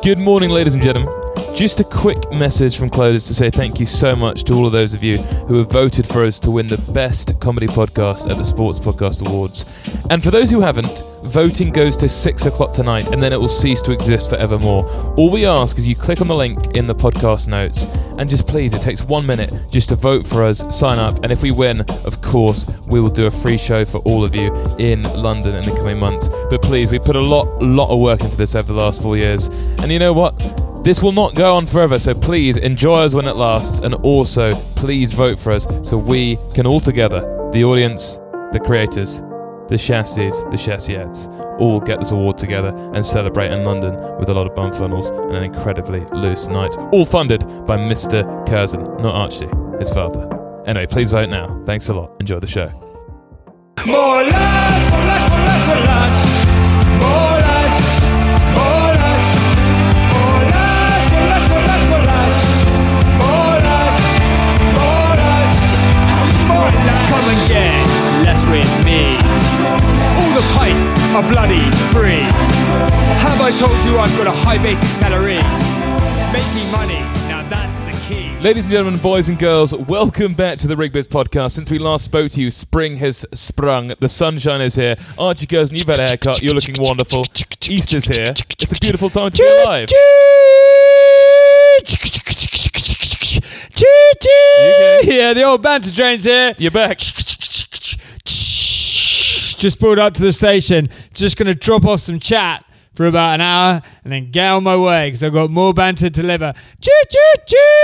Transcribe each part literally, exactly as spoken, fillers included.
Good morning, ladies and gentlemen. Just a quick message from Clodagh to say thank you so much to all of those of you who have voted for us to win the best comedy podcast at the Sports Podcast Awards. And for those who haven't, voting goes to six o'clock tonight and then it will cease to exist forevermore. All we ask is you click on the link in the podcast notes and just please, it takes one minute just to vote for us, sign up, and if we win, of course, we will do a free show for all of you in London in the coming months. But please, we put a lot, lot of work into this over the last four years. And you know what? This will not go on forever, so please enjoy us when it lasts, and also please vote for us so we can all together, the audience, the creators, the chassies, the chassiettes, all get this award together and celebrate in London with a lot of bum funnels and an incredibly loose night, all funded by Mister Curzon, not Archie, his father. Anyway, please vote now. Thanks a lot. Enjoy the show. More lash, more lash, more lash, more lash. More lash, more lash. More lash, more lash, more lash, more lash. More lash, more lash, and more lash. Come and get less with me. All the pints are bloody free. Have I told you I've got a high basic salary? Making money, now that's the key. Ladies and gentlemen, boys and girls, welcome back to the Rigbiz podcast. Since we last spoke to you, spring has sprung. The sunshine is here. Archie Curzon, you've had a haircut. You're looking wonderful. Easter's here. It's a beautiful time to be alive. Yeah, the old banter train's here. You're back. Just pulled up to the station. Just going to drop off some chat for about an hour and then get on my way because I've got more banter to deliver. Choo choo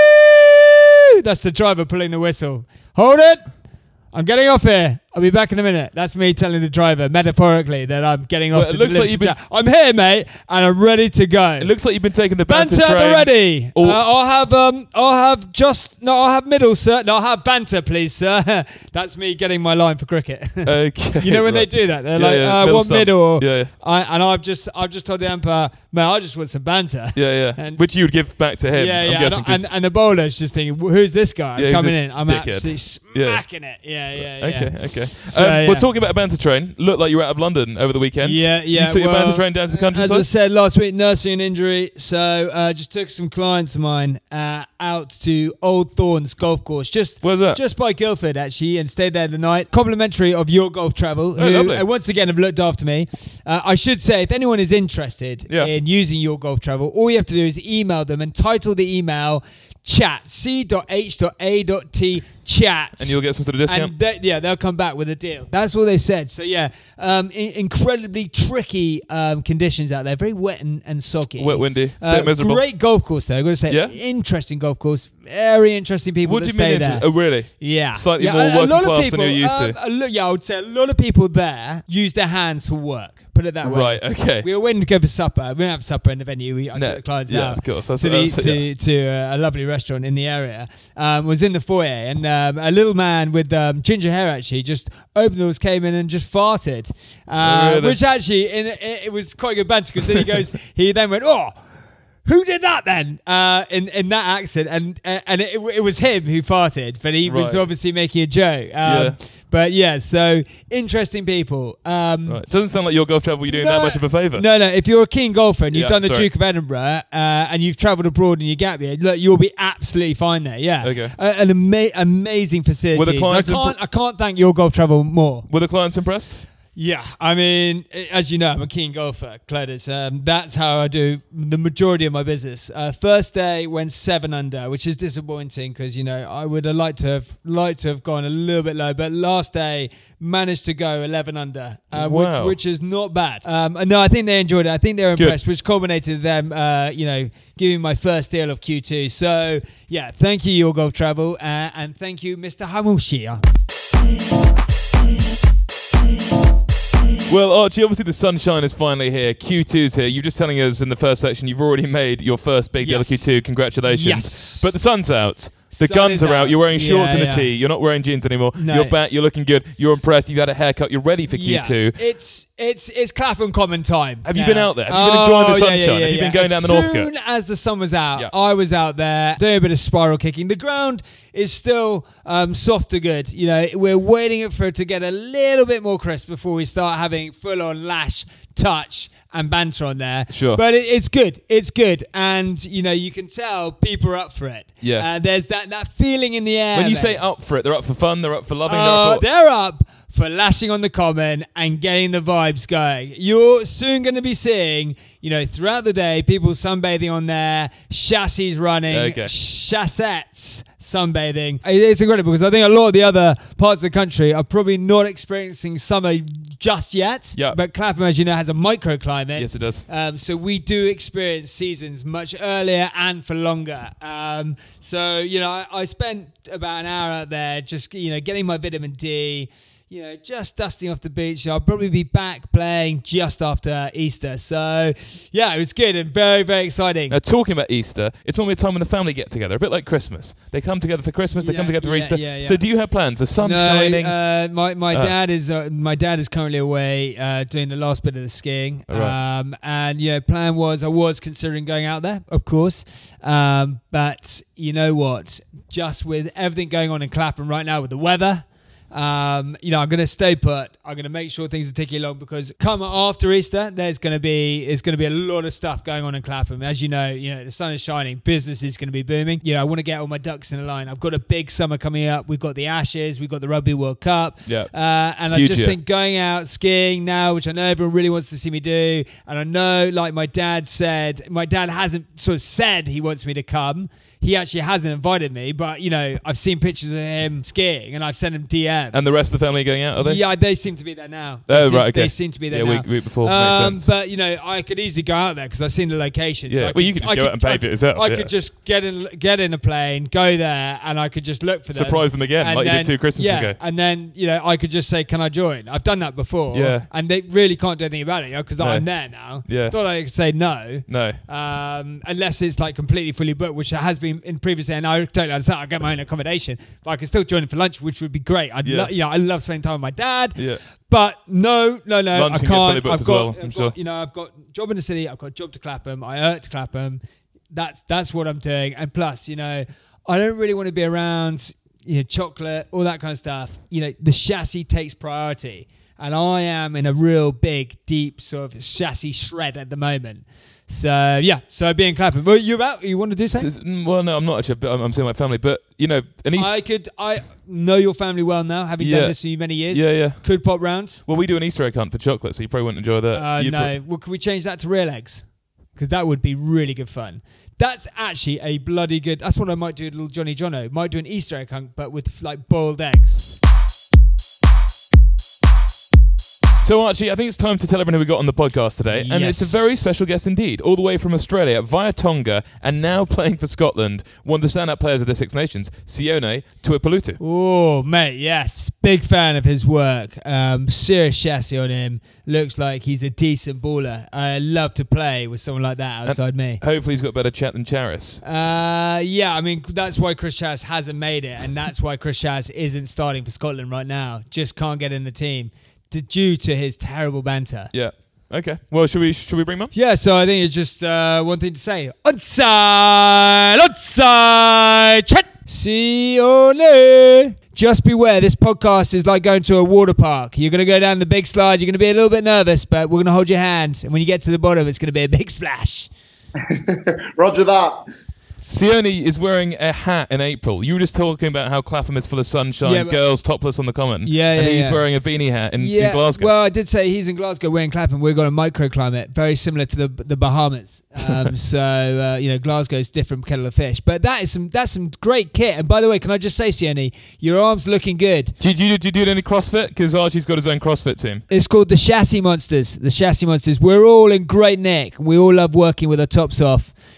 choo! That's the driver pulling the whistle. Hold it! I'm getting off here. I'll be back in a minute. That's me telling the driver, metaphorically, that I'm getting off Well, it to looks deliver like you've some been- chat. I'm here, mate, and I'm ready to go. It looks like you've been taking the banter, Banter at train. the ready. All- Uh, I'll have um, I'll have just no, I'll have middle, sir. No, I'll have banter, please, sir. That's me getting my line for cricket. Okay. You know when right. they do that, they're Yeah, like, yeah, uh, middle "What stump. middle?" Yeah, yeah. I, and I've just I've just told the umpire, "Man, I just want some banter." Yeah, yeah. And- Which you would give back to him, yeah, I'm yeah. guessing. And, 'cause- and, and the bowler's just thinking, "Who's this guy Yeah, he's coming this in?" I'm dickhead. actually Yeah. smacking it. Yeah, yeah, yeah. Okay, okay. So, um, yeah. We're talking about a banter train. Looked like you were out of London over the weekend. Yeah, yeah. You took your well, banter train down to the As I countryside? said last week, nursing an injury, so uh, just took some clients of mine uh, out to Old Thorns Golf Course, just Where's that? just by Guildford actually, and stayed there the night. Complimentary of Your Golf Travel, Oh, who lovely. uh, once again have looked after me. Uh, I should say, if anyone is interested Yeah. in using Your Golf Travel, all you have to do is email them and title the email chat c dot h dot a dot t chat, And you'll get some sort of discount? and they, yeah, they'll come back with a deal. That's all they said. So yeah, um, I- incredibly tricky um, conditions out there. Very wet and, and soggy. Wet, windy, Uh, bit miserable. Great golf course though. I've got to say, Yeah? interesting golf course. Very interesting people What that do you mean? stay there. inter- Oh, really? Yeah, Slightly yeah, more a- a working lot of class people, than you're used um, to. a lo- yeah, I would say a lot of people there use their hands for work. Put it that way. Right, okay. We were waiting to go for supper. We didn't have supper in the venue. We, I No, took the clients yeah, out of course. That's- to, the, that's- to, yeah. to uh, a lovely restaurant in the area. Um, was in the foyer, and um, a little man with um, ginger hair actually just opened the doors, came in, and just farted. Uh, Oh, really? Which actually, in, it, it was quite good banter because then he goes, he then went, "Oh, who did that then?" Uh, in in that accent, and uh, and it, it was him who farted, but he was Right. obviously making a joke. Um, Yeah. But yeah, so interesting people. Um, Right. Doesn't sound like your golf travel you're doing that much of a favour. no, no. If you're a keen golfer and you've Yeah, done the sorry. Duke of Edinburgh uh, and you've travelled abroad in your gap year, look, you'll be absolutely fine there. Yeah. Okay. Uh, an ama- amazing facility. Were the clients I can't, imp- I can't thank your golf travel more. Were the clients impressed? Yeah, I mean, as you know, I'm a keen golfer, Cledis. Um, that's how I do the majority of my business. Uh, first day went seven under, which is disappointing because you know I would have liked to have liked to have gone a little bit low, but last day managed to go eleven under, uh, Wow. which which is not bad. Um, and no, I think they enjoyed it. I think they were Good. impressed, which culminated in them, uh, you know, giving my first deal of Q two. So yeah, thank you, Your Golf Travel, uh, and thank you, Mister Hamushia. Well, Archie, obviously the sunshine is finally here. Q two's here. You're just telling us in the first section you've already made your first big deal of Q Yes. two. Congratulations. Yes. But the sun's out. The Sun guns is are out. You're wearing shorts Yeah, and a yeah. tee. You're not wearing jeans anymore. No. You're back. You're looking good. You're impressed. You've had a haircut. You're ready for Q two. Yeah, it's it's it's Clapham Common time. Have you now. been out there? Have you been enjoying the Oh, yeah, sunshine? yeah, yeah, Have you been yeah. going down as the Northcote? As soon as the sun was out, Yeah. I was out there doing a bit of spiral kicking. The ground is still um, soft to good. You know, we're waiting for it to get a little bit more crisp before we start having full on lash, touch, and banter on there. Sure. But it, it's good. It's good, and you know, you can tell people are up for it. Yeah. Uh, there's that that feeling in the air. When you there. say up for it, they're up for fun. They're up for loving. Uh, they're up for they're up for lashing on the common and getting the vibes going. You're soon going to be seeing, you know, throughout the day, people sunbathing on there, chassis running, Okay. chassettes sunbathing. It's incredible because I think a lot of the other parts of the country are probably not experiencing summer just yet. Yeah. But Clapham, as you know, has a microclimate. Yes, it does. Um, so we do experience seasons much earlier and for longer. Um, so, you know, I, I spent about an hour out there just, you know, getting my vitamin D, you know, just dusting off the beach. I'll probably be back playing just after Easter. So, yeah, it was good and very, very exciting. Now, talking about Easter, it's normally a time when the family get together, a bit like Christmas. They come together for Christmas, they Yeah, come together for yeah, Easter. yeah, yeah. So do you have plans? The sun's no, shining? Uh, my my Uh. dad is uh, my dad is currently away uh, doing the last bit of the skiing, Right. um, and yeah, plan was I was considering going out there, of course, um, but you know what? Just with everything going on in Clapham right now with the weather. Um, you know, I'm going to stay put. I'm going to make sure things are ticking along because come after Easter, there's going to be there's going to be a lot of stuff going on in Clapham. As you know, you know the sun is shining, business is going to be booming. You know, I want to get all my ducks in a line. I've got a big summer coming up. We've got the Ashes, we've got the Rugby World Cup, Yeah. uh, and Huge I just year. think going out skiing now, which I know everyone really wants to see me do, and I know, like my dad said, my dad hasn't sort of said he wants me to come. He actually hasn't invited me, but you know, I've seen pictures of him skiing, and I've sent him D Ms. And the rest of the family are going out, are they? Yeah, they seem to be there now. They Oh, seem, right, okay. They seem to be there Yeah, now. week, week before. Um, Makes sense. but you know, I could easily go out there because I've seen the location. Yeah, so I well, you could just I go out and pay I, for it yourself, I yeah. could just get in, get in a plane, go there, and I could just look for them. Surprise them again, and like you then, did two Christmases yeah, ago. and then you know, I could just say, "Can I join?" I've done that before. Yeah. and they really can't do anything about it because No. I'm there now. Yeah. Thought I could say no. No. Um, unless it's like completely fully booked, which it has been in previously, and I totally understand. I get my own accommodation, but I can still join in for lunch, which would be great. I'd Yeah. lo- you know, I love spending time with my dad. Yeah. But no, no, no, Lunch I can get fully can't. booked I've as got, well, I've I'm got, sure. you know, I've got job in the city. I've got job to Clapham. I earn to Clapham. That's that's what I'm doing. And plus, you know, I don't really want to be around, you know, chocolate, all that kind of stuff. You know, the chassis takes priority, and I am in a real big, deep sort of chassis shred at the moment. So yeah, so being Clapham. Well, you about? You want to do something? S- mm, Well, no, I'm not actually. but I'm, I'm seeing my family, but you know, an Easter. I could. I know your family well now, having Yeah. done this for many years. Yeah, yeah. Could pop round. Well, we do an Easter egg hunt for chocolate, so you probably wouldn't enjoy that. Uh, You no. Well, can we change that to real eggs? Because that would be really good fun. That's actually a bloody good. That's what I might do. A little Johnny Jono might do an Easter egg hunt, but with like boiled eggs. So, Archie, I think it's time to tell everyone who we got on the podcast today. And Yes. it's a very special guest indeed, all the way from Australia, via Tonga, and now playing for Scotland, one of the standout players of the Six Nations, Sione Tuipulotu. Oh, mate, yes. Big fan of his work. Um, serious chassis on him. Looks like he's a decent baller. I love to play with someone like that outside me. Hopefully he's got better chat than Charis. Uh, yeah, I mean, that's why Chris Charis hasn't made it, and that's why Chris Charis isn't starting for Scotland right now. Just can't get in the team d- due to his terrible banter. Yeah. Okay. Well, should we should we bring him up? Yeah, so I think it's just uh, one thing to say. Onside! Onside! Chat! Sione! Just beware, this podcast is like going to a water park. You're going to go down the big slide, you're going to be a little bit nervous, but we're going to hold your hand. And when you get to the bottom, it's going to be a big splash. Roger that. Sione is wearing a hat in April. You were just talking about how Clapham is full of sunshine, Yeah, but- girls topless on the common. Yeah, And yeah, he's yeah. wearing a beanie hat in, in Glasgow. Well, I did say he's in Glasgow, we're in Clapham. We've got a microclimate, very similar to the the Bahamas. Um, so uh, you know, Glasgow's different kettle of fish. But that is some that's some great kit. And by the way, can I just say, Sione, your arm's looking good. Did you, did you do any CrossFit? Because Archie's got his own CrossFit team. It's called the Chassis Monsters. The Chassis Monsters. We're all in great nick. We all love working with our tops off.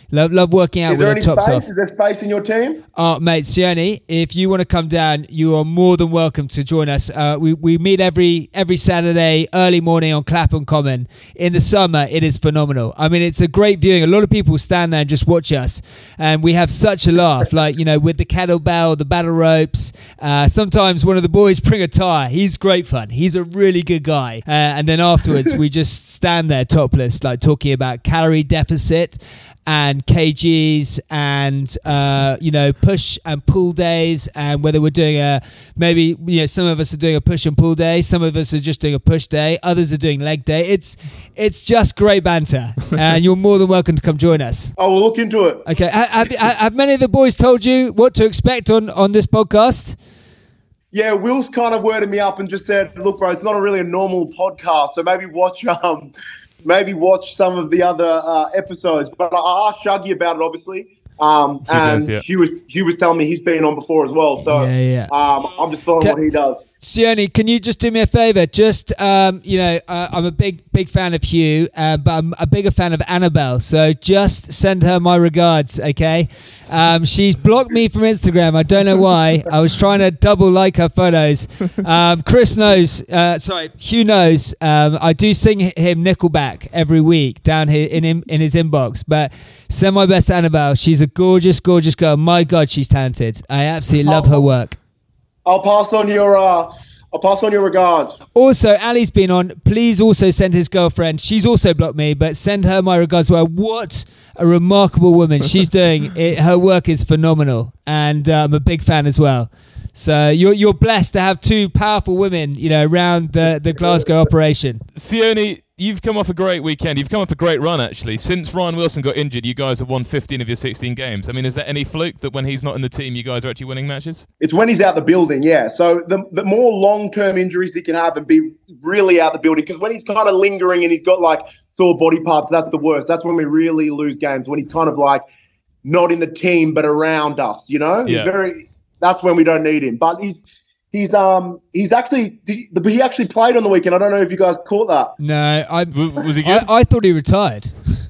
Love, love working out Is with there our any tops space? off. Is there space in your team? Oh, mate, Sione, if you want to come down, you are more than welcome to join us. Uh, we, we meet every every Saturday, early morning on Clapham Common. In the summer, it is phenomenal. I mean, it's a great viewing. A lot of people stand there and just watch us, and we have such a laugh, like, you know, with the kettlebell, the battle ropes. Uh, sometimes one of the boys bring a tire. He's great fun. He's a really good guy. Uh, and then afterwards, we just stand there topless, like talking about calorie deficit and kgs and uh you know push and pull days, and whether we're doing a maybe you know some of us are doing a push and pull day, some of us are just doing a push day, others are doing leg day. It's it's just great banter, and you're more than welcome to come join us. I will look into it. Okay, have, have, have many of the boys told you what to expect on on this podcast? Yeah, Will's kind of worded me up and just said, look, bro, it's not a really a normal podcast, so maybe watch um maybe watch some of the other uh, episodes. But I asked Shuggy about it, obviously. Um, He and does, yeah. he was he was telling me he's been on before as well. So Yeah, yeah. Um, I'm just following Ca- what he does. Sione, can you just do me a favour? Just, um, you know, uh, I'm a big, big fan of Hugh, uh, but I'm a bigger fan of Annabelle. So just send her my regards, okay? Um, she's blocked me from Instagram. I don't know why. I was trying to double like her photos. Um, Chris knows, uh, sorry, Hugh knows. Um, I do sing him Nickelback every week down here in in, in his inbox. But send my best to Annabelle. She's a gorgeous, gorgeous girl. My God, she's talented. I absolutely love her work. I'll pass on your uh, I'll pass on your regards. Also, Ali's been on. Please also send his girlfriend. She's also blocked me, but send her my regards. Well, what a remarkable woman she's doing. It, her work is phenomenal, and uh, I'm a big fan as well. So you're you're blessed to have two powerful women, you know, around the, the Glasgow operation. Sione, you've come off a great weekend. You've come off a great run, actually. Since Ryan Wilson got injured, you guys have won fifteen of your sixteen games. I mean, is there any fluke that when he's not in the team, you guys are actually winning matches? It's when he's out the building, yeah. So the the more long-term injuries he can have and be really out the building, because when he's kind of lingering and he's got like sore body parts, that's the worst. That's when we really lose games, when he's kind of like not in the team but around us, you know? He's Yeah. very. That's when we don't need him. But he's he's um he's actually he actually played on the weekend. I don't know if you guys caught that. No, I W- was he good? I, I thought he retired.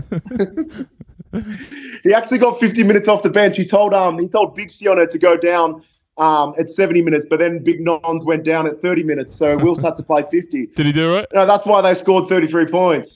He actually got fifty minutes off the bench. He told um he told Big Sione to go down um at seventy minutes, but then Big Nons went down at thirty minutes, so Wills had to play fifty. Did he do it? No, that's why they scored thirty-three points.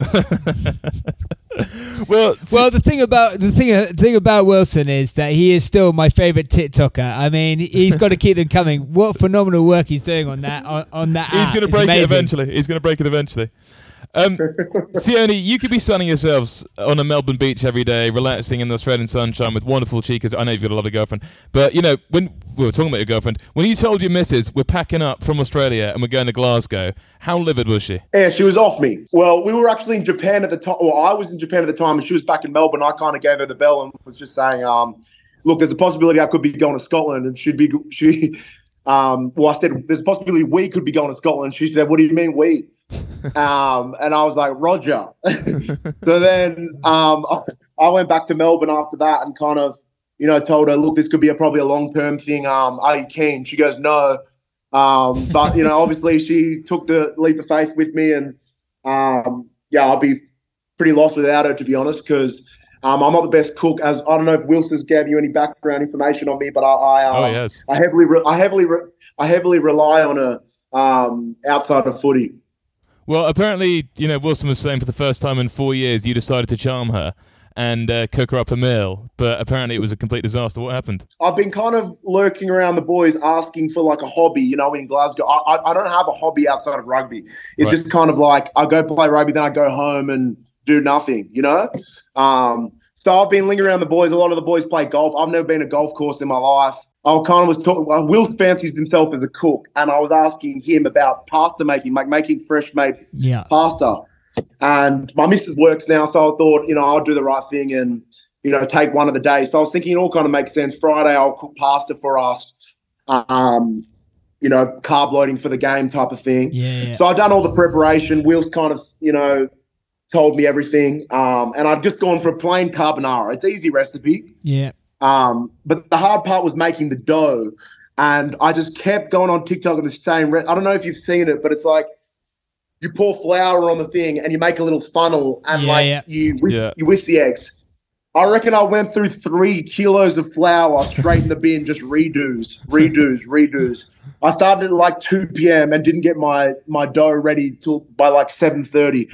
Well, Well, the thing about the thing the thing about Wilson is that he is still my favourite TikToker. I mean, he's got to keep them coming. What phenomenal work he's doing on that on, on that he's app. going to It's break it amazing. eventually. He's going to break it eventually. Um, Sione, you could be sunning yourselves on a Melbourne beach every day, relaxing in the Australian sunshine with wonderful chicas. I know you've got a lovely girlfriend, but you know when we were talking about your girlfriend, when you told your missus we're packing up from Australia and we're going to Glasgow, how livid was she? Yeah, she was off me. Well, we were actually in Japan at the time. Well, I was in Japan at the time, and she was back in Melbourne. I kind of gave her the bell and was just saying, um, "Look, there's a possibility I could be going to Scotland," and she'd be she. Um, well, I said, "There's a possibility we could be going to Scotland." She said, "What do you mean we?" um, and I was like, "Roger." So then um, I went back to Melbourne after that and kind of, you know, told her, "Look, this could be a, probably a long-term thing. Um, are you keen?" She goes, "No." Um, but, you know, obviously she took the leap of faith with me, and, um, yeah, I'll be pretty lost without her, to be honest, because um, I'm not the best cook. As I don't know if Wilson's gave you any background information on me, but I I, um, Oh, yes. I heavily re- I heavily re- I heavily rely on her um, outside of footy. Well, apparently, you know, Wilson was saying for the first time in four years you decided to charm her and uh, cook her up a meal, but apparently it was a complete disaster. What happened? I've been kind of lurking around the boys asking for like a hobby, you know, in Glasgow. I, I, I don't have a hobby outside of rugby. It's Right. just kind of like I go play rugby, then I go home and do nothing, you know? Um, so I've been lingering around the boys. A lot of the boys play golf. I've never been to a golf course in my life. I kind of was talking, well, Will fancies himself as a cook, and I was asking him about pasta making, like making fresh made Yeah. pasta. And my missus works now, so I thought, you know, I'll do the right thing and, you know, take one of the days. So I was thinking it all kind of makes sense. Friday, I'll cook pasta for us, um, you know, carb loading for the game type of thing. Yeah, yeah. So I've done all the preparation. Will's kind of, you know, told me everything. Um, and I've just gone for a plain carbonara. It's an easy recipe. Yeah. Um, but the hard part was making the dough. And I just kept going on TikTok of the same. Re- I don't know if you've seen it, but it's like you pour flour on the thing and you make a little funnel and Yeah, like yeah. you whisk, Yeah. you whisk the eggs. I reckon I went through three kilos of flour straight in the bin, just redos, redos, redos. I started at like two p.m. and didn't get my my dough ready till by like seven thirty.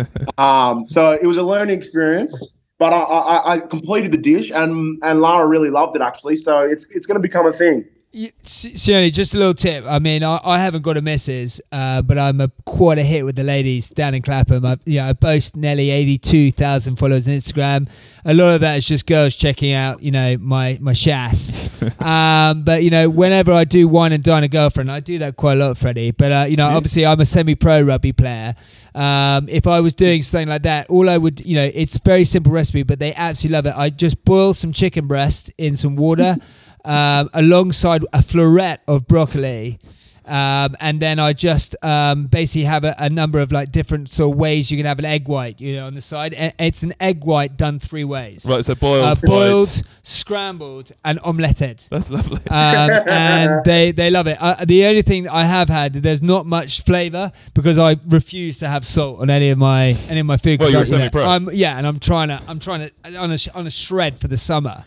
um, so it was a learning experience, but I, I, I completed the dish, and and Lara really loved it actually. So it's it's going to become a thing. Sione, just a little tip. I mean, I, I haven't got a missus, uh, but I'm a quite a hit with the ladies down in Clapham. I, you know, I boast nearly eighty-two thousand followers on Instagram. A lot of that is just girls checking out, you know, my my shass. um, but you know, whenever I do wine and dine a girlfriend, I do that quite a lot, Freddie. But uh, you know, yeah. obviously, I'm a semi-pro rugby player. Um, if I was doing something like that, all I would, you know, it's a very simple recipe, but they absolutely love it. I just boil some chicken breast in some water. Um, alongside a floret of broccoli, um, and then I just um, basically have a, a number of like different sort of ways you can have an egg white, you know, on the side. And it's an egg white done three ways. Right, so boiled, uh, boiled, right. scrambled, and omeletted. That's lovely. Um, and they they love it. Uh, the only thing I have had, there's not much flavour because I refuse to have salt on any of my any of my food. Well, you're I, a semi-pro. You know, I'm, yeah, and I'm trying to I'm trying to on a on a shred for the summer.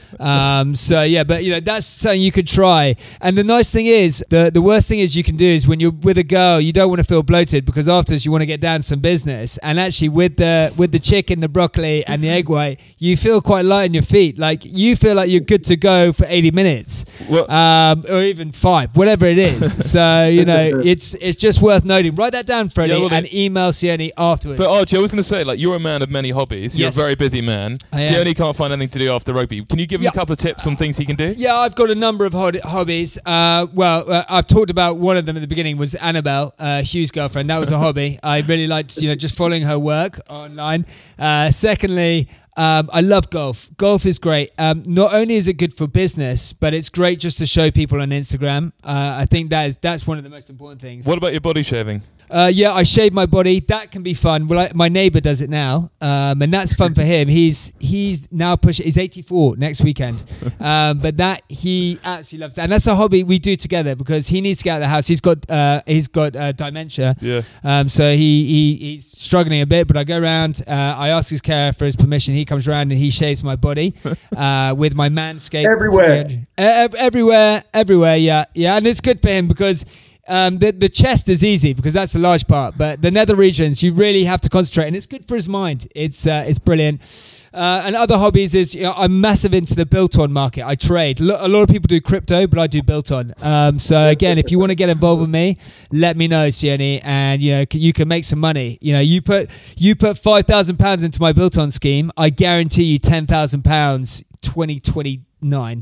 Um, so yeah, but you know, that's something you could try. And the nice thing is, the the worst thing is you can do is when you're with a girl, you don't want to feel bloated because afterwards you want to get down to some business. And actually, with the with the chicken, the broccoli, and the egg white, you feel quite light on your feet. Like you feel like you're good to go for eighty minutes, well, um, or even five, whatever it is. So you know, it's it's just worth noting. Write that down, Freddie, yeah, well, and email Sione afterwards. But Archie, I was going to say, like, you're a man of many hobbies. You're yes. a very busy man. Sione can't find anything to do after rugby. Can you give him yeah. a couple of tips on things he can do? Yeah, I've got a number of hobbies. Uh, well, uh, I've talked about one of them at the beginning was Annabelle, uh, Hugh's girlfriend. That was a hobby. I really liked, you know, just following her work online. Uh, secondly, Um, I love golf. Golf is great. Um, not only is it good for business, but it's great just to show people on Instagram. Uh, I think that is that's one of the most important things. What about your body shaving? Uh, yeah, I shave my body. That can be fun. Well, I, my neighbour does it now, um, and that's fun for him. He's he's now pushing. He's eighty-four next weekend, um, but that he absolutely loves that, and that's a hobby we do together because he needs to get out of the house. He's got uh, he's got uh, dementia, yeah. Um, so he, he he's struggling a bit. But I go around. Uh, I ask his carer for his permission. He comes around and he shaves my body uh, with my Manscaped everywhere, uh, everywhere, everywhere. Yeah, yeah, and it's good for him because. Um, the the chest is easy because that's the large part, but the nether regions you really have to concentrate, and it's good for his mind. It's uh, it's brilliant. Uh, and other hobbies is, you know, I'm massive into the built-on market. I trade. A lot of people do crypto, but I do built-on. Um, so again, if you want to get involved with me, let me know, Sione, and you know you can make some money. You know, you put you put five thousand pounds into my built-on scheme, I guarantee you ten thousand pounds. twenty twenty-nine.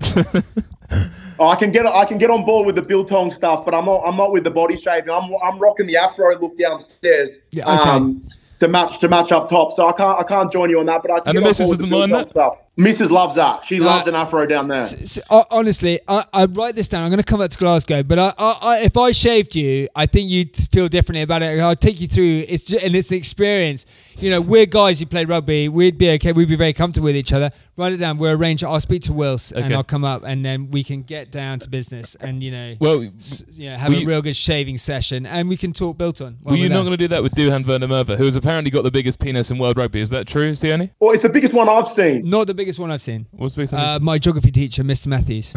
Oh, I can get I can get on board with the biltong stuff, but I'm not I'm not with the body shaving. I'm I'm rocking the afro look downstairs. Yeah, okay. Um, to match to match up top. So I can't I can't join you on that, but I can and get the on missus board with doesn't the mind biltong that? stuff. Missus loves that. She Uh, loves an afro down there. S- s- honestly, I, I write this down. I'm going to come up to Glasgow, but I, I, I, if I shaved you, I think you'd feel differently about it. I'll take you through. It's just, and it's the experience. You know, we're guys who play rugby. We'd be okay. We'd be very comfortable with each other. Write it down. We'll arrange. I'll speak to Wills Okay. and I'll come up, and then we can get down to business and you know, Well, s- you know, have were a you- real good shaving session, and we can talk built on. were you not going to do that with Duhan van der Merwe, who has apparently got the biggest penis in world rugby? Is that true, Sione? Well, it's the biggest one I've seen. Not the biggest one I've seen. What's the biggest Uh, one? my geography teacher, Mister Matthews.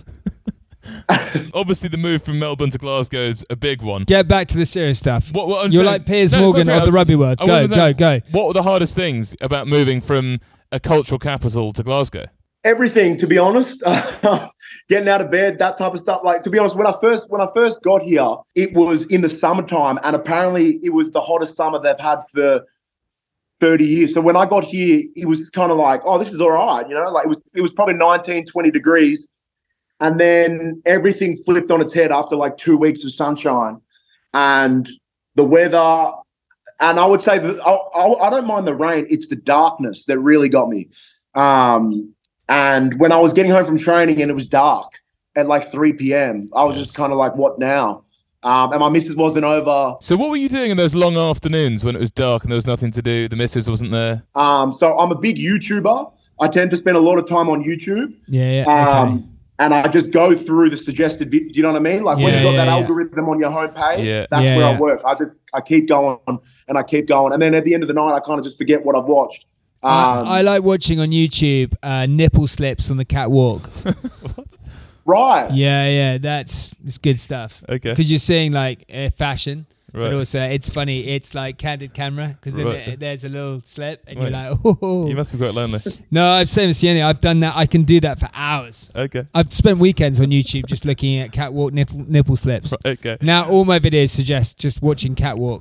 Obviously, the move from Melbourne to Glasgow is a big one. Get back to the serious stuff. What, what I'm You're saying- like Piers No, it's Morgan not of the serious. rugby world. I Go, wanted to go, know, go. What were the hardest things about moving from a cultural capital to Glasgow? Everything, to be honest. Getting out of bed, that type of stuff. Like, to be honest, when I first when I first got here, it was in the summertime, and apparently it was the hottest summer they've had for thirty years. So when I got here, it was kind of like, oh, this is all right, you know, like it was it was probably nineteen, twenty degrees. And then everything flipped on its head after like two weeks of sunshine. And the weather, and I would say that I, I, I don't mind the rain, it's the darkness that really got me. Um, and when I was getting home from training and it was dark at like three p.m., I was Yes. just kind of like, what now? Um, and my missus wasn't over. So what were you doing in those long afternoons when it was dark and there was nothing to do? The missus wasn't there. Um, so I'm a big YouTuber. I tend to spend a lot of time on YouTube. Yeah, yeah. Um, Okay. And I just go through the suggested videos. You know what I mean? Like when Yeah, you got yeah, that yeah. algorithm on your homepage, Yeah. that's Yeah, where yeah. I work. I just I keep going and I keep going. And then at the end of the night, I kind of just forget what I've watched. Um, I, I like watching on YouTube uh, nipple slips on the catwalk. What? right. Yeah, yeah, that's it's good stuff. Okay. Because you're seeing like uh, fashion, Right. but also it's funny. It's like candid camera because then Right. there- there's a little slip, and Right. you're like, oh. You must be quite lonely. No, I've same as Sienna. I've done that. I can do that for hours. Okay. I've spent weekends on YouTube just looking at catwalk nipple, nipple slips. Right, okay. Now all my videos suggest just watching catwalk.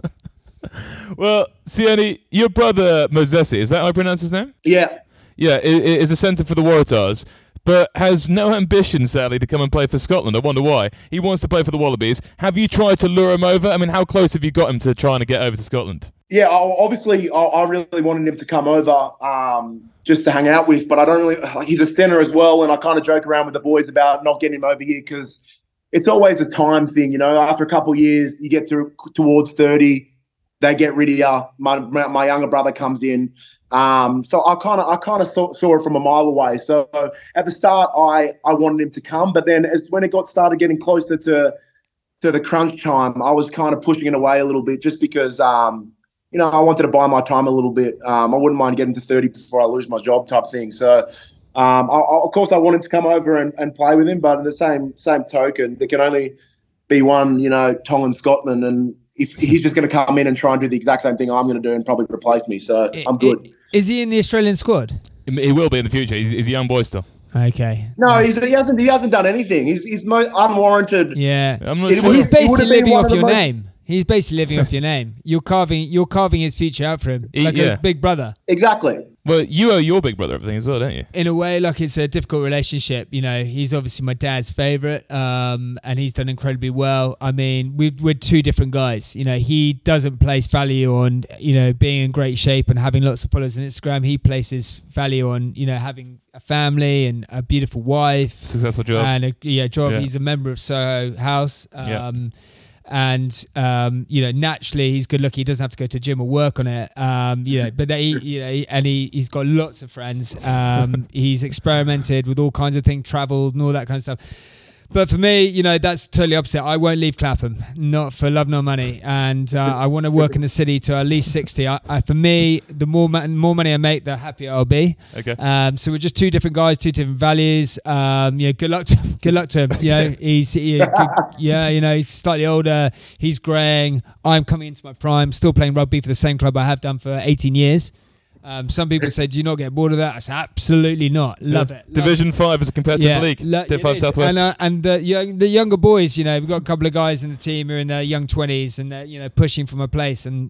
Well, Sione, your brother Mosesi, is that how I pronounce his name? Yeah. Yeah, i- i- is a centre for the Waratahs, but has no ambition, sadly, to come and play for Scotland. I wonder why. He wants to play for the Wallabies. Have you tried to lure him over? I mean, how close have you got him to trying to get over to Scotland? Yeah, I- obviously, I, I really wanted him to come over um, just to hang out with, but I don't really. Like, he's a centre as well, and I kind of joke around with the boys about not getting him over here because it's always a time thing, you know. After a couple of years, you get to towards thirty, they get rid of you. My my younger brother comes in, um, so I kind of I kind of saw, saw it from a mile away. So at the start, I I wanted him to come, but then as when it got started getting closer to to the crunch time, I was kind of pushing it away a little bit, just because. Um, You know, I wanted to buy my time a little bit. Um, I wouldn't mind getting to thirty before I lose my job type thing. So, um, I, I, of course, I wanted to come over and, and play with him. But in the same same token, there can only be one, you know, Tongan Scotsman. And if he's just going to come in and try and do the exact same thing I'm going to do and probably replace me. So I'm good. I- Is he in the Australian squad? He will be in the future. He's, he's a young boy still. Okay. No, Nice. he's, he hasn't. He hasn't done anything. He's he's mo- unwarranted. Yeah. I'm not It sure. He's He would've basically been living one off of the your most- name. He's basically living off your name. You're carving you're carving his future out for him. He- Like yeah. a big brother. Exactly. Well, you owe your big brother everything as well, don't you? In a way, like it's a difficult relationship. You know, he's obviously my dad's favourite, um, and he's done incredibly well. I mean, we've, we're two different guys. You know, he doesn't place value on, you know, being in great shape and having lots of followers on Instagram. He places value on, you know, having a family and a beautiful wife. Successful job. And a yeah, job. Yeah. He's a member of Soho House. Um, Yeah. And um, you know, naturally, he's good looking. He doesn't have to go to gym or work on it. Um, you know, but they, you know, and he he's got lots of friends. Um, he's experimented with all kinds of things, travelled and all that kind of stuff. But for me, you know, that's totally opposite. I won't leave Clapham, not for love nor money, and uh, I want to work in the city to at least sixty. I, I, for me, the more ma- more money I make, the happier I'll be. Okay. Um, so we're just two different guys, two different values. Um, yeah, good luck to good luck to him. You know, he's he, good, yeah, you know, he's slightly older. He's greying. I'm coming into my prime, still playing rugby for the same club I have done for eighteen years. Um, some people say, "Do you not get bored of that?" I say, "Absolutely not. Love it." Love Division five is a competitive league. lo- Div it five is. Southwest. And, uh, and the, young, the younger boys, you know, we've got a couple of guys in the team who are in their young twenties and they're, you know, pushing for my place. And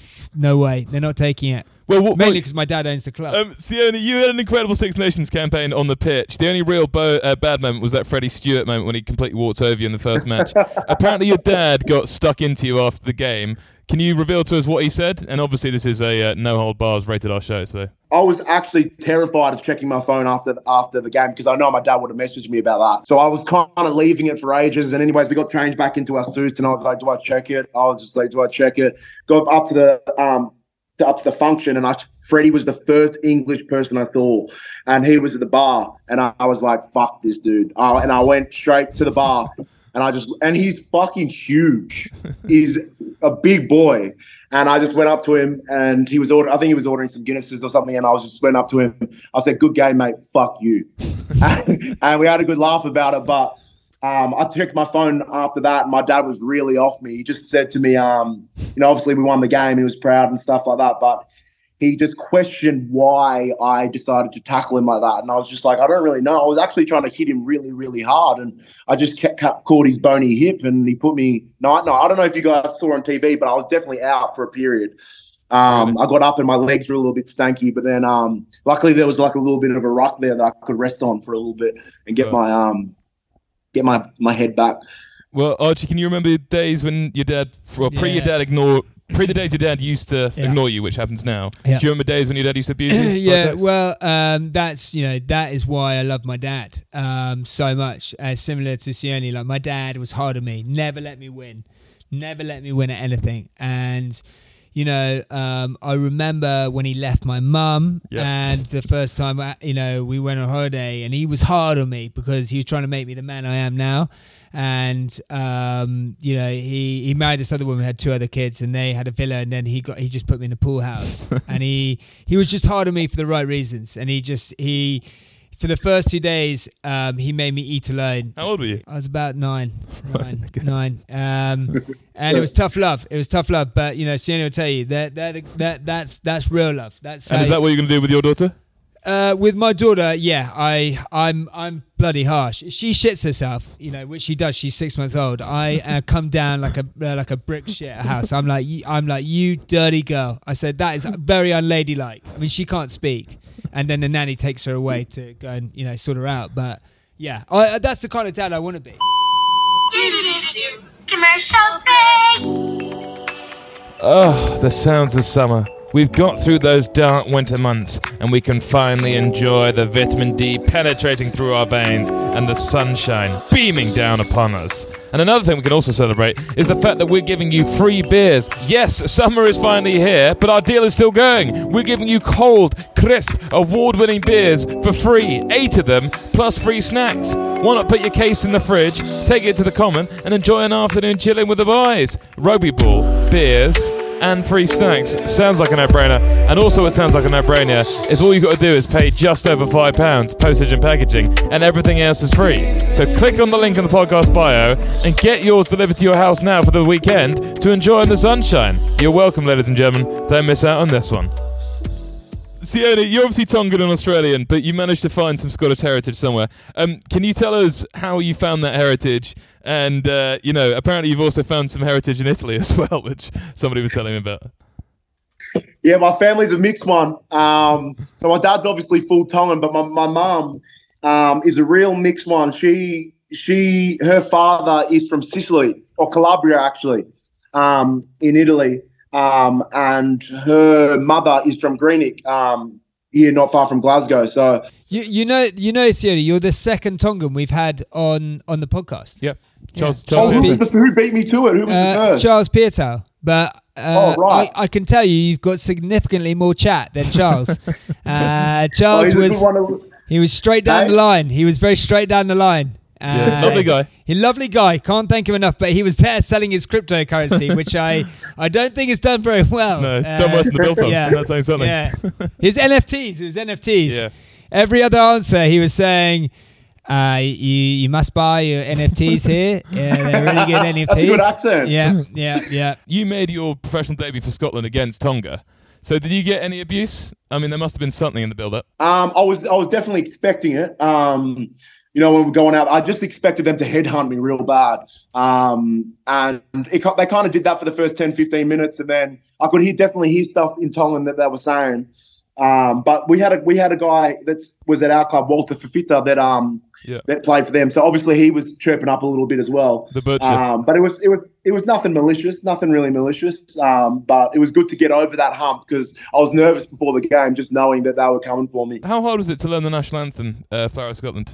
no way, they're not taking it. well, what, Mainly because my dad owns the club. Um, Sione, you had an incredible Six Nations campaign on the pitch. The only real bo- uh, bad moment was that Freddie Stewart moment when he completely walked over you in the first match. Apparently your dad got stuck into you after the game. Can you reveal to us what he said? And obviously this is a uh, no hold bars rated R show, so... I was actually terrified of checking my phone after after the game because I know my dad would have messaged me about that. So I was kind of leaving it for ages. And anyways, we got changed back into our suits, and I was like, "Do I check it?" I was just like, "Do I check it?" Go up to the um to, up to the function, and I Freddie was the first English person I saw, and he was at the bar, and I, I was like, "Fuck this dude!" Uh, and I went straight to the bar. And I just, and he's fucking huge. He's a big boy. And I just went up to him and he was ordering, I think he was ordering some Guinnesses or something. And I was just went up to him. I said, "Good game, mate. Fuck you." and, and we had a good laugh about it. But um, I checked my phone after that. And my dad was really off me. He just said to me, um, you know, obviously we won the game. He was proud and stuff like that. But he just questioned why I decided to tackle him like that. And I was just like, I don't really know. I was actually trying to hit him really, really hard. And I just kept, kept caught his bony hip and he put me night night. I don't know if you guys saw on T V, but I was definitely out for a period. Um, I got up and my legs were a little bit stanky, but then um, luckily there was like a little bit of a rock there that I could rest on for a little bit and get Right. my um, get my, my head back. Well, Archie, can you remember the days when your dad, well, pre your Yeah. dad ignore, pre the days your dad used to Yeah. ignore you, which happens now. Yeah. Do you remember days when your dad used to abuse you? by yeah, text? well, um, that's you know that is why I love my dad um, so much. Uh, similar to Sione, like my dad was hard on me, never let me win, never let me win at anything, and you know, um, I remember when he left my mum, Yeah. and the first time, I, you know, we went on holiday, and he was hard on me because he was trying to make me the man I am now. And um, you know, he, he married this other woman, had two other kids, and they had a villa. And then he got he just put me in the pool house, and he he was just hard on me for the right reasons. And he just he. For the first two days, um, he made me eat alone. How old were you? I was about nine, nine, nine. Um, and it was tough love. It was tough love. But you know, Sienna will tell you that that that that's that's real love. That's And how is that what you're going to do with your daughter? uh, with my daughter, yeah, I, I'm, I'm bloody harsh. If she shits herself, you know, which she does. She's six months old. I uh, come down like a uh, like a brick shit at house. I'm like, I'm like, you dirty girl. I said that is very unladylike. I mean, she can't speak, and then the nanny takes her away to go and you know sort her out. But yeah, I, that's the kind of dad I want to be. Commercial break. Oh, the sounds of summer. We've got through those dark winter months, and we can finally enjoy the vitamin D penetrating through our veins and the sunshine beaming down upon us. And another thing we can also celebrate is the fact that we're giving you free beers. Yes, summer is finally here, but our deal is still going. We're giving you cold, crisp, award-winning beers for free. Eight of them, plus free snacks. Why not put your case in the fridge, take it to the common, and enjoy an afternoon chilling with the boys? Rugby ball, beers, and free snacks. Sounds like a no-brainer. And also what sounds like a no-brainer is all you've got to do is pay just over five pounds, postage and packaging, and everything else is free. So click on the link in the podcast bio and get yours delivered to your house now for the weekend to enjoy in the sunshine. You're welcome, ladies and gentlemen. Don't miss out on this one. Sione, you're obviously Tongan and Australian, but you managed to find some Scottish heritage somewhere. Um, can you tell us how you found that heritage? And, uh, you know, apparently you've also found some heritage in Italy as well, which somebody was telling me about. Yeah, my family's a mixed one. Um, so my dad's obviously full Tongan, but my, my mum um, is a real mixed one. She, she, her father is from Sicily, or Calabria actually, um, in Italy. Um, and her mother is from Greenock, um, here not far from Glasgow. So You you know you know Sione, you're the second Tongan we've had on on the podcast. Yep. Charles, Yeah. Charles oh, who, Pe- was the- who beat me to it? Who was the Uh, first? Charles Pietow, but uh, Oh, right. I, I can tell you, you've got significantly more chat than Charles. uh, Oh, Charles he's a good was one to- he was straight down Hey? the line. He was very straight down the line. Uh, Yeah, lovely guy. He lovely guy. Can't thank him enough. But he was there selling his cryptocurrency, which I I don't think has done very well. No, it's Uh, done worse than the Biltong. yeah. That's saying something. Yeah, his N F Ts. It was N F Ts. Yeah. Every other answer, he was saying, uh, "You you must buy your N F Ts here. Yeah, they're really good N F Ts." That's a good accent. Yeah, yeah, yeah. You made your professional debut for Scotland against Tonga. So did you get any abuse? I mean, there must have been something in the build-up. Um, I was I was definitely expecting it. Um, you know, when we're going out, I just expected them to headhunt me real bad. Um, and it, they kind of did that for the first ten, fifteen minutes. And then I could hear definitely hear stuff in Tongan that they were saying. Um, but we had a we had a guy that was at our club, Walter Fafita, that um Yeah. that played for them. So obviously he was chirping up a little bit as well. The butcher. Um, but it was it was it was nothing malicious, nothing really malicious. Um, but it was good to get over that hump because I was nervous before the game, just knowing that they were coming for me. How hard was it to learn the national anthem, uh, Flower of Scotland?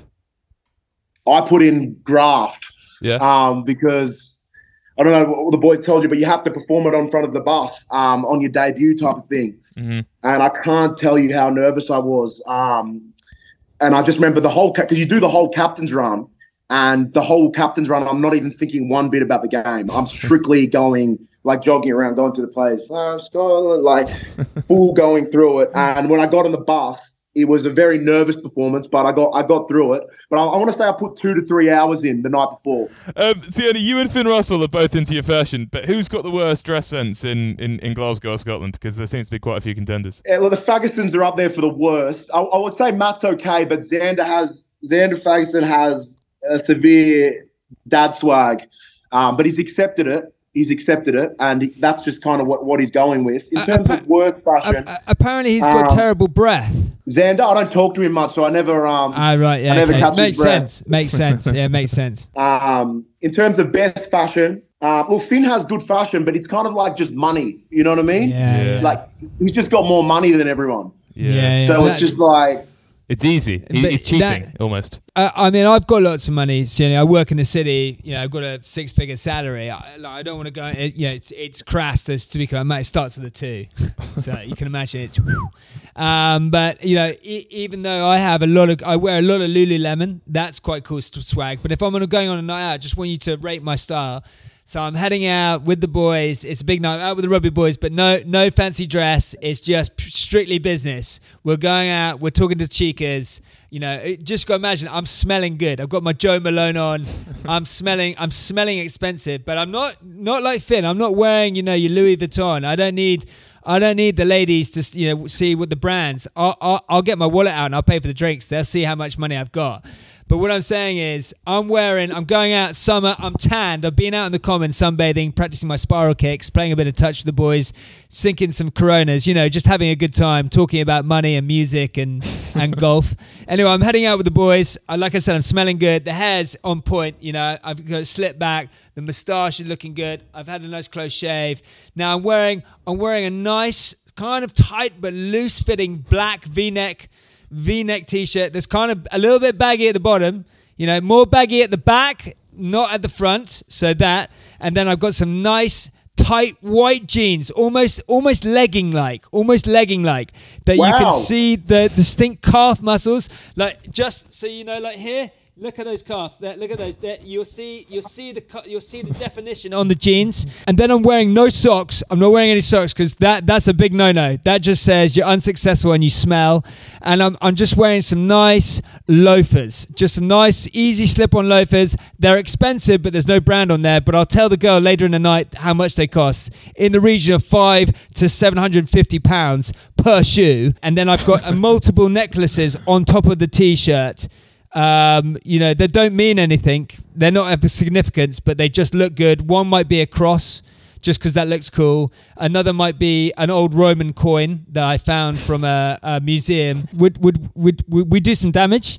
I put in graft Yeah. um, because I don't know what the boys told you, but you have to perform it on front of the bus um, on your debut type of thing. Mm-hmm. And I can't tell you how nervous I was. Um, and I just remember the whole because you do the whole captain's run, and the whole captain's run. I'm not even thinking one bit about the game. I'm strictly going like jogging around, going to the players, "Flower of Scotland," like full going through it. And when I got on the bus, it was a very nervous performance, but I got I got through it. But I, I want to say I put two to three hours in the night before. Um, Sione, you and Finn Russell are both into your fashion, but who's got the worst dress sense in, in, in Glasgow or Scotland? Because there seems to be quite a few contenders. Yeah, well, the Fergusons are up there for the worst. I, I would say Matt's okay, but Xander has Xander Ferguson has a severe dad swag, um, but he's accepted it. He's accepted it, and he, that's just kind of what, what he's going with. In Uh, terms appa- of work fashion, Uh, apparently, he's got Um, terrible breath. Xander, I don't talk to him much, so I never um, Ah, right. Yeah. I never okay. catch his Makes breath. sense. Makes sense. Yeah, makes sense. Um, in terms of best fashion, uh, well, Finn has good fashion, but it's kind of like just money. You know what I mean? Yeah. Yeah. yeah. Like he's just got more money than everyone. Yeah, yeah. So That- it's just like It's easy. He, But he's cheating that- almost. Uh, I mean, I've got lots of money. So, you know, I work in the city. You know, I've got a six-figure salary. I, like, I don't want to go. It, you know, it's, it's crass. As to be clear, it starts with a two, so you can imagine it's. Um, but you know, e- even though I have a lot of, I wear a lot of Lululemon. That's quite cool st- swag. But if I'm gonna going on a night out, I just want you to rate my style. So I'm heading out with the boys. It's a big night out with the rugby boys, but no no fancy dress. It's just strictly business. We're going out. We're talking to chicas. You know, it, just go imagine. I'm smelling good. I've got my Joe Malone on. I'm smelling. I'm smelling expensive, but I'm not not like Finn. I'm not wearing, you know, your Louis Vuitton. I don't need. I don't need the ladies to, you know, see what the brands. I'll, I'll, I'll get my wallet out and I'll pay for the drinks. They'll see how much money I've got. But what I'm saying is, I'm wearing, I'm going out summer, I'm tanned, I've been out in the commons sunbathing, practicing my spiral kicks, playing a bit of touch with the boys, sinking some Coronas, you know, just having a good time, talking about money and music and, and golf. Anyway, I'm heading out with the boys. I, like I said, I'm smelling good. The hair's on point, you know, I've got it slicked back. The moustache is looking good. I've had a nice close shave. Now I'm wearing, I'm wearing a nice, kind of tight but loose-fitting black V-neck V-neck t-shirt that's kind of a little bit baggy at the bottom, you know, more baggy at the back, not at the front. So that, and then I've got some nice tight white jeans, almost almost legging like, almost legging like that. Wow. You can see the distinct calf muscles, like just so you know, like here. Look at those calves. There, look at those. There, you'll see. You'll see the. You'll see the definition on the jeans. And then I'm wearing no socks. I'm not wearing any socks because that that's a big no-no. That just says you're unsuccessful and you smell. And I'm I'm just wearing some nice loafers. Just some nice, easy slip-on loafers. They're expensive, but there's no brand on there. But I'll tell the girl later in the night how much they cost. In the region of five to seven hundred fifty pounds per shoe. And then I've got uh, multiple necklaces on top of the t-shirt. Um, you know, they don't mean anything. They're not of significance, but they just look good. One might be a cross, just because that looks cool. Another might be an old Roman coin that I found from a, a museum. Would, would would would we do some damage?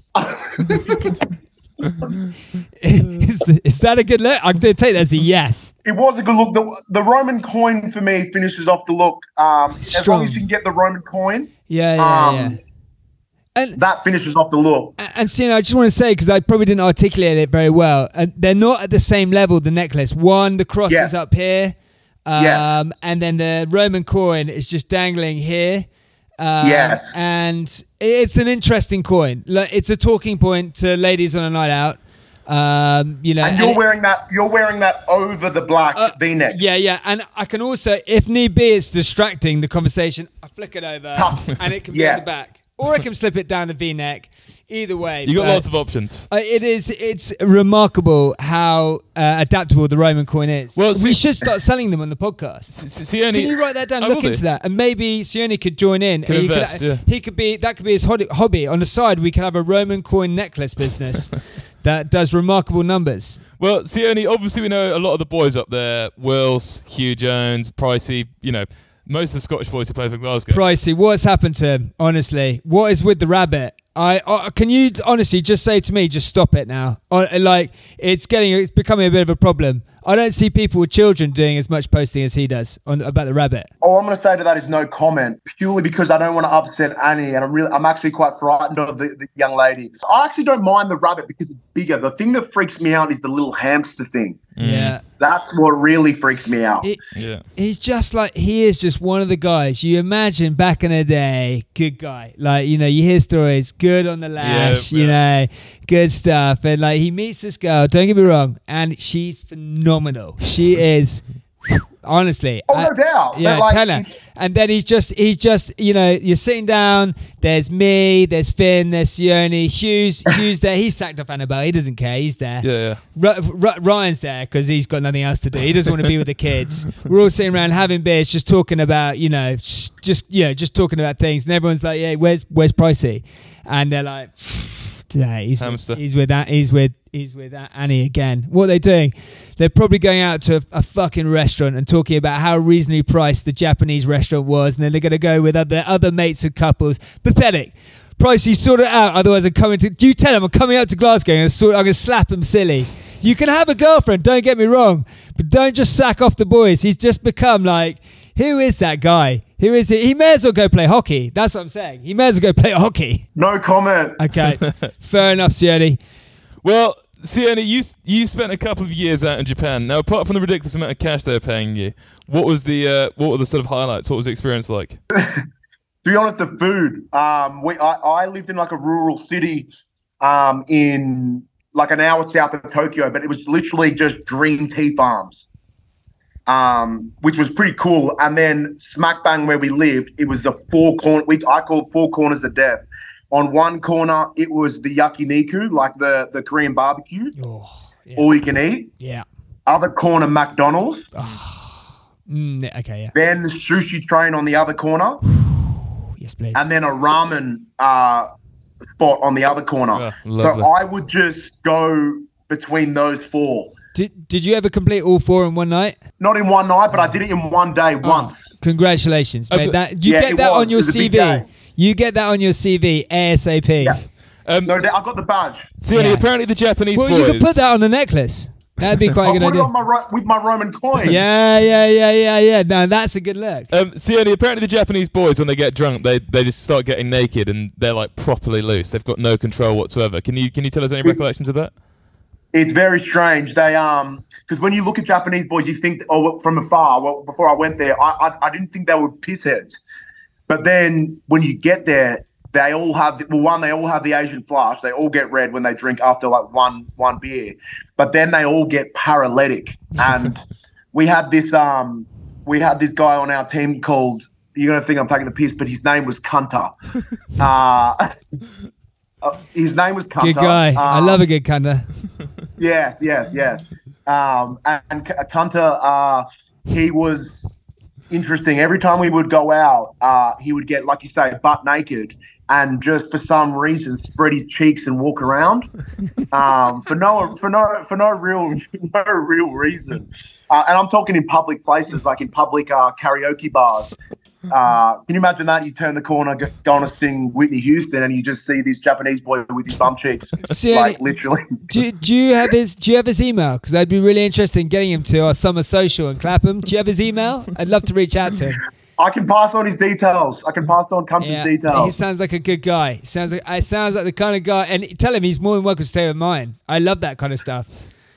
is, is that a good look? I'm going to take that as a yes. It was a good look. The, the Roman coin for me finishes off the look. Um, as Strong. long as you can get the Roman coin, Yeah, yeah, um, yeah. And that finishes off the look. And so, you know, I just want to say, because I probably didn't articulate it very well, and they're not at the same level, the necklace. One, the cross Yes. is up here, um, Yes. and then the Roman coin is just dangling here. Um, Yes. And it's an interesting coin. Like, it's a talking point to ladies on a night out. Um, you know, And you're it- wearing that. You're wearing that over the black uh, V-neck. Yeah, yeah. And I can also, if need be, it's distracting the conversation. I flick it over, and it can be Yes. on the back. Or I can slip it down the V-neck. Either way. You got but- lots of options. Uh, it is. It's remarkable how uh, adaptable the Roman coin is. Well, we see- should start selling them on the podcast. Sione, Can you write that down? I Look will do. into that, and maybe Sione could join in. Could He invest, yeah. He could be. That could be his hobby- hobby. On the side, we could have a Roman coin necklace business that does remarkable numbers. Well, Sione, obviously we know a lot of the boys up there. Wills, Hugh Jones, Pricey, you know, most of the Scottish boys who play for Glasgow. Pricey, what's happened to him? Honestly, what is with the rabbit? I uh, can you honestly just say to me, just stop it now. Uh, like it's getting, it's becoming a bit of a problem. I don't see people with children doing as much posting as he does on about the rabbit. All I'm going to say to that is no comment, purely because I don't want to upset Annie, and I'm really, I'm actually quite frightened of the, the young lady. I actually don't mind the rabbit because it's bigger. The thing that freaks me out is the little hamster thing. Yeah. That's what really freaks me out. It, Yeah. He's just like, he is just one of the guys. You imagine back in the day, good guy. Like, you know, you hear stories, good on the lash, Yeah, you yeah. know, good stuff. And like, he meets this girl, don't get me wrong, and she's phenomenal. She is, honestly. Oh, I- no doubt. Yeah, But, like, tell her. it's- And then he's just, he's just, you know, you're sitting down, there's me, there's Finn, there's Sione, Hugh's, Hugh's there. He's sacked off Annabelle. He doesn't care. He's there. Yeah, yeah. R- R- Ryan's there because he's got nothing else to do. He doesn't want to be with the kids. We're all sitting around having beers, just talking about, you know, sh- just you know, just talking about things. And everyone's like, "Yeah, where's where's Pricey?" And they're like, "Today he's Hamster. with, he's with that he's with he's with Annie again." What are they doing? They're probably going out to a, a fucking restaurant and talking about how reasonably priced the Japanese restaurant was, and then they're going to go with other other mates and couples. Pathetic. Pricey, sort it out. Otherwise, I'm coming to. Do you tell him I'm coming out to Glasgow and sort, I'm going to slap him silly. You can have a girlfriend, don't get me wrong, but don't just sack off the boys. He's just become like, Who is that guy? Who is it? He may as well go play hockey. That's what I'm saying. He may as well go play hockey. No comment. Okay, fair enough, Sione. Well, Sione, you you spent a couple of years out in Japan. Now, apart from the ridiculous amount of cash they were paying you, what was the uh, what were the sort of highlights? What was the experience like? To be honest, the food. Um, we I, I lived in like a rural city, um, in like an hour south of Tokyo, but it was literally just green tea farms, um, which was pretty cool. And then smack bang where we lived, it was the four corner. We I called four corners of death. On one corner, it was the yakiniku, like the, the Korean barbecue, Oh, yeah. all you can eat. Yeah. Other corner, McDonald's. Mm, okay, yeah. Then the sushi train on the other corner. Yes, please. And then a ramen uh, spot on the other corner. Oh, so lovely. I would just go between those four. Did Did you ever complete all four in one night? Not in one night, but I did it in one day once. Congratulations, Uh, mate. but- That you Yeah, get it that was. on your It was a C big V. day. You get that on your C V ASAP. Yeah. Um, No, I got the badge. Sione, Yeah. apparently the Japanese Well, boys. you could put that on a necklace. That'd be quite I a good put it idea. on my ro- with my Roman coin. Yeah, yeah, yeah, yeah, yeah. No, that's a good look. Um, Sione, apparently the Japanese boys, when they get drunk, they, they just start getting naked and they're like properly loose. They've got no control whatsoever. Can you can you tell us any recollections of that? It's very strange. They um because when you look at Japanese boys, you think oh from afar. Well, before I went there, I I, I didn't think they were pissheads, but then when you get there, they all have well one they all have the Asian flush. They all get red when they drink after like one one beer, but then they all get paralytic. And we had this um we had this guy on our team called. You're gonna think I'm taking the piss, but his name was Kunta. uh, uh, his name was Kunta. Good guy. I Um, love a good cunter. Yes, yes, yes. Um, and and K- Kunta, uh, he was interesting. Every time we would go out, uh, he would get, like you say, butt naked and just for some reason spread his cheeks and walk around um, for no for no for no real no real reason. Uh, and I'm talking in public places, like in public uh, karaoke bars. Uh, can you imagine that? You turn the corner, go, going to sing Whitney Houston, and you just see this Japanese boy with his bum cheeks, See, like literally. Do, do you have his Do you have his email? Because I'd be really interested in getting him to our summer social in Clapham. Do you have his email? I'd love to reach out to him. I can pass on his details. I can pass on Kunta's Yeah, he details. sounds like a good guy. He sounds like it sounds like the kind of guy. And tell him he's more than welcome to stay with mine. I love that kind of stuff.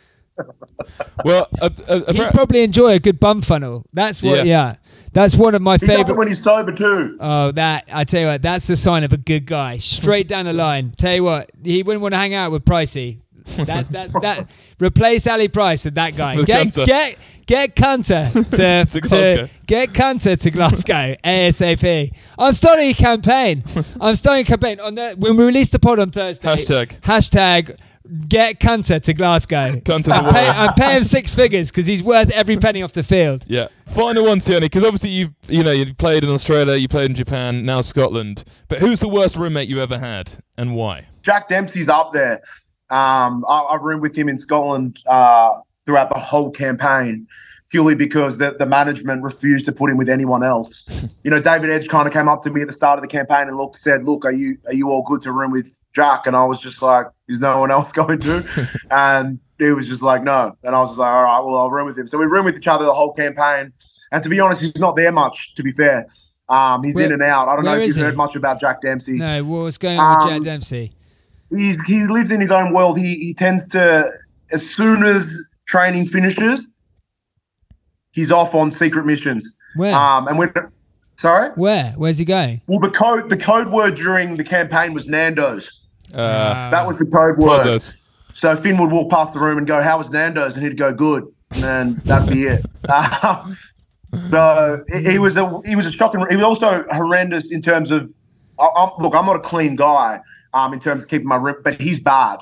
Well, uh, uh, He'd appar- probably enjoy a good bum funnel. That's what. Yeah. Yeah, that's one of my He does it favorite. when he's sober too. Oh, that I tell you what, that's a sign of a good guy. Straight down the line. Tell you what, he wouldn't want to hang out with Pricey. That that that replace Ali Price with that guy. With Get Kunta. get get Kunta to, To to, Glasgow. get Kunta to Glasgow ASAP. I'm starting a campaign. I'm starting a campaign on the when we release the pod on Thursday. Hashtag. Hashtag. Get Kunta to Glasgow. Kunta the I'm, pay, Warrior. I'm paying him six figures because he's worth every penny off the field. Yeah. Final one, Sione, because obviously you've you know you played in Australia, you played in Japan, now Scotland. But who's the worst roommate you ever had, and why? Jack Dempsey's up there. Um, I, I roomed with him in Scotland uh, throughout the whole campaign, purely because the, the management refused to put him with anyone else. You know, David Edge kind of came up to me at the start of the campaign and look said, "Look, are you are you all good to room with Jack?" And I was just like, "Is no one else going to?" And he was just like, "No." And I was just like, "All right, well, I'll room with him." So we roomed with each other the whole campaign. And to be honest, he's not there much. To be fair, um, he's Where- in and out. I don't know where if is you've he? heard much about Jack Dempsey. No, what's going on with Um, Jack Dempsey? He's he lives in his own world. He he tends to, as soon as training finishes, he's off on secret missions. Where? Um, and we're sorry. Where? Where's he going? Well, the code the code word during the campaign was Nando's. Uh, That was the code word. Plazos. So Finn would walk past the room and go, "How was Nando's?" And he'd go, "Good," and then that'd be it. Um, so he he was a he was a shocking. He was also horrendous in terms of. I, I'm, look, I'm not a clean guy um, in terms of keeping my room, but he's bad.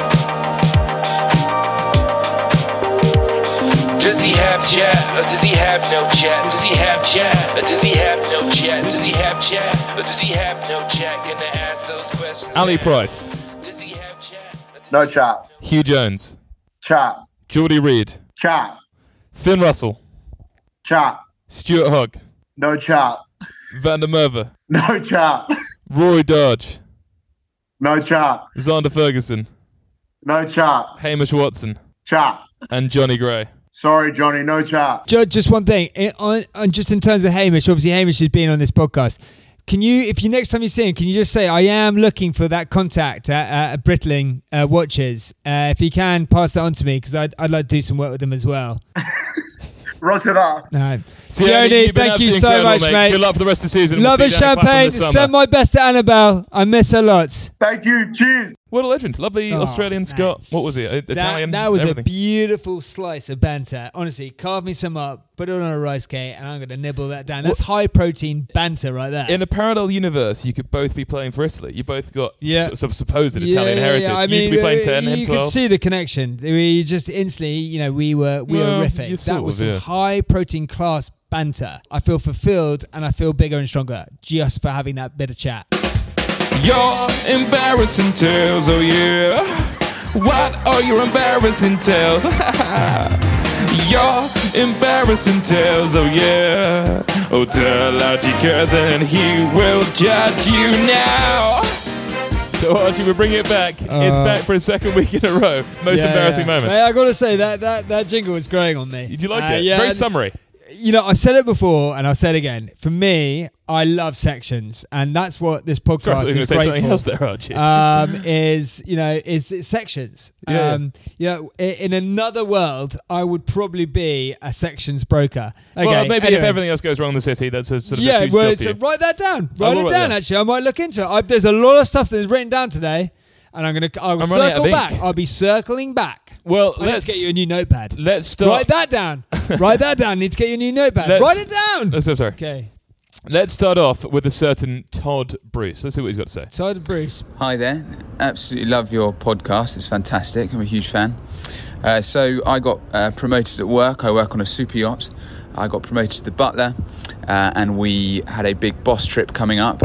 Does he have chat or does he have no chat? Does he have chat or does he have no chat? Does he have chat or does he have no chat? Gonna ask those questions. Ali now. Price, Does he have chat? or does No he chat, have no- Hugh Jones, chat, Geordie Reid, chat, Finn Russell, chat, Stuart Hogg, no chat, Van der Merwe, no chat, Rory Darge, no chat, Xander Ferguson, no chat, Hamish Watson, chat. and Johnny Gray. Sorry, Johnny, no chat. Ju- Just one thing, I- on, on just in terms of Hamish, obviously Hamish has been on this podcast. Can you, if you next time you see him, can you just say, I am looking for that contact at, at Brittling uh, Watches. Uh, if you can, pass that on to me because I'd, I'd like to do some work with them as well. Roger that. No. Sione, Sione, you've been thank you absolutely so incredible, much, mate. Good luck for the rest of the season. Love We'll and see you down in Clapham champagne. this summer. Send my best to Annabelle. I miss her lots. Thank you. Cheers. What a legend. Lovely Oh, Australian man. Scot. What was he? Uh, Italian? That, that was everything. a beautiful slice of banter. Honestly, carve me some up, put it on a rice cake, and I'm going to nibble that down. That's high protein banter right there. In a parallel universe, you could both be playing for Italy. You both got Yeah. sort of supposed Yeah, Italian yeah, heritage. yeah. I you mean, could be playing uh, ten, him you twelve. could see the connection. We just instantly, you know, we were we Well, were you riffing. sort That was of, some yeah. high protein class banter. I feel fulfilled and I feel bigger and stronger just for having that bit of chat. Your embarrassing tales, oh yeah. What are your embarrassing tales? Your embarrassing tales, oh yeah. Oh, tell Archie Curzon, he will judge you now. So Archie, we're bringing it back. it's Uh, back for a second week in a row. Most Yeah, embarrassing yeah. moments. Hey, I got to say that, that that jingle was growing on me. Did you like Uh, it? Yeah, Very and- summary. You know, I said it before and I'll say it again. For me, I love sections, and that's what this Sorry, I podcast was going to is say great something for. else there, Archie. um, is you know is it's sections. Yeah. Um, you know, i- in another world, I would probably be a sections broker. Okay, well, maybe if anyway. everything else goes wrong in the city, that's a sort of Yeah, diffuse well, job for so you. write that down. I Write will it write down. that. Actually, I might look into it. I've, there's a lot of stuff that's written down today, and I'm gonna. I'll I'm running out of circle back. ink. I'll be circling back. Well, I need let's to get you a new notepad. let's start. Write that down. Write that down. Need to get you a new notepad. Let's- Write it down. Let's, I'm sorry. Okay. Let's start off with a certain Todd Bruce. Let's see what he's got to say. Todd Bruce. Hi there. Absolutely love your podcast. It's fantastic. I'm a huge fan. Uh, so I got uh, promoted at work. I work on a super yacht. I got promoted to the butler, uh, and we had a big boss trip coming up.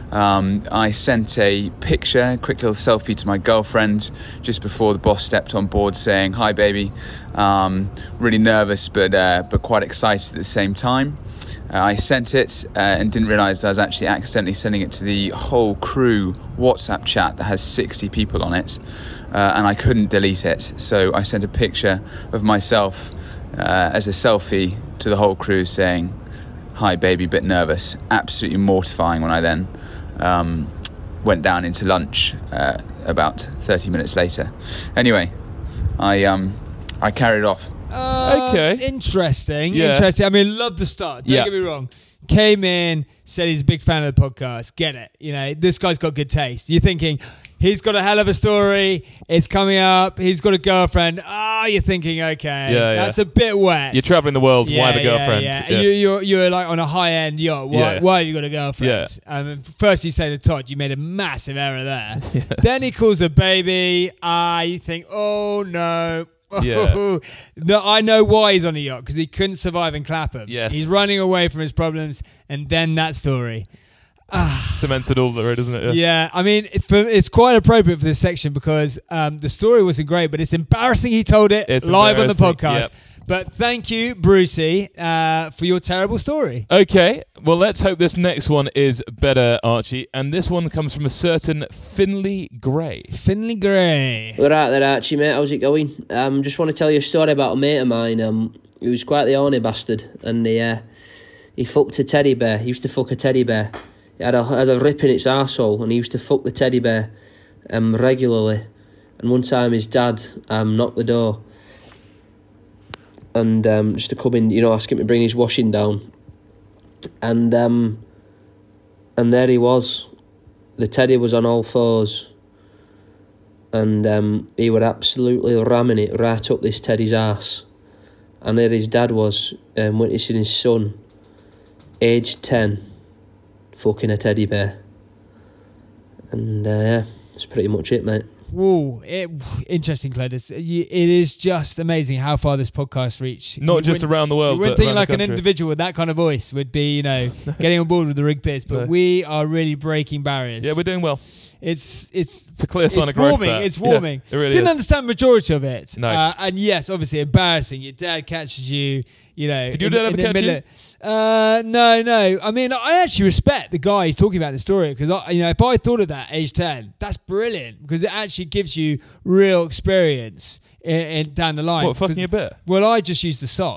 Um, I sent a picture, a quick little selfie to my girlfriend just before the boss stepped on board, saying, "Hi, baby." Um, really nervous, but uh, but quite excited at the same time. Uh, I sent it uh, and didn't realise I was actually accidentally sending it to the whole crew WhatsApp chat that has sixty people on it, uh, and I couldn't delete it. So I sent a picture of myself uh, as a selfie to the whole crew saying, "Hi baby, bit nervous." Absolutely mortifying when I then um, went down into lunch uh, about thirty minutes later. Anyway, I um, I carried off. Uh, Okay. Interesting. Yeah. Interesting. I mean, love the start. Don't Yeah. get me wrong. Came in, said he's a big fan of the podcast. Get it. You know, this guy's got good taste. You're thinking, he's got a hell of a story. It's coming up. He's got a girlfriend. Ah, you're thinking, okay, Yeah, yeah. that's a bit wet. You're traveling the world. yeah, Why the girlfriend? Yeah, yeah. You, you're, you're like on a high-end yacht. Why, Yeah. why have you got a girlfriend? Um, first you say to Todd, you made a massive error there. Then he calls her baby. Ah, you think, oh, no. Yeah. No, I know why he's on a yacht, because he couldn't survive in Clapham. Yes. He's running away from his problems, and then that story. Cements it all there, doesn't it? Yeah, I mean, it, for, it's quite appropriate for this section because um, the story wasn't great, but it's embarrassing he told it It's live on the embarrassing, podcast. yep. But thank you, Brucey, uh, for your terrible story. Okay, well, let's hope this next one is better, Archie. And this one comes from a certain Finley Gray. Finley Gray. All right there, Archie, mate. How's it going? Um, just want to tell you a story about a mate of mine. Um, he was quite the horny bastard, and he uh, he fucked a teddy bear. He used to fuck a teddy bear. It had a, had a rip in its arsehole, and he used to fuck the teddy bear um, regularly. And one time his dad um, knocked the door, and um, just to come in, you know, ask him to bring his washing down. And um, and there he was. The teddy was on all fours. And um, he were absolutely ramming it right up this teddy's arse. And there his dad was, um, witnessing his son, aged ten, fucking a teddy bear. And uh, yeah, that's pretty much it, mate. Whoa, it, interesting, Cledis. You- It is just amazing how far this podcast reached. Not You just wouldn't- around the world, You wouldn't but think around like the an country. individual with that kind of voice would be, you know, getting on board with the Rig Piss, but No. we are really breaking barriers. Yeah, we're doing well. It's it's It's a clear sign it's of growth. warming. that. It's Yeah, warming. it really Didn't is. understand the majority of it. No. Uh, and yes, obviously embarrassing. Your dad catches you. You know. Did your in- dad in ever the catch middle you? of- Uh, no, no. I mean, I actually respect the guy who's talking about the story because I, you know, if I thought of that age ten, that's brilliant because it actually gives you real experience in, in, down the line. What, fucking a bit? Well, I just used the sock.